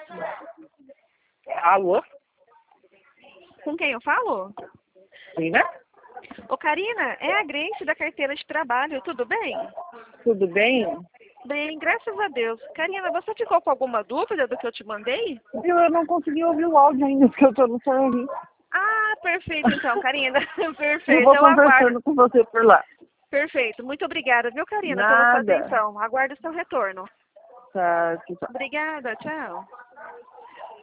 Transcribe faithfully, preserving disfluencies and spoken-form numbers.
Alô? Com quem eu falo? Sim, né? Ô, Karina, é a Grace da carteira de trabalho, tudo bem? Tudo bem? Bem, graças a Deus. Karina, você ficou com alguma dúvida do que eu te mandei? Viu, eu não consegui ouvir o áudio ainda, porque eu tô no serviço. Ah, perfeito então, Karina. Eu Perfeito, vou eu aguardo. conversando com você por lá. Perfeito, muito obrigada, viu, Karina, pela sua Nada. atenção. Aguardo o seu retorno. Tá, tchau. Obrigada, tchau.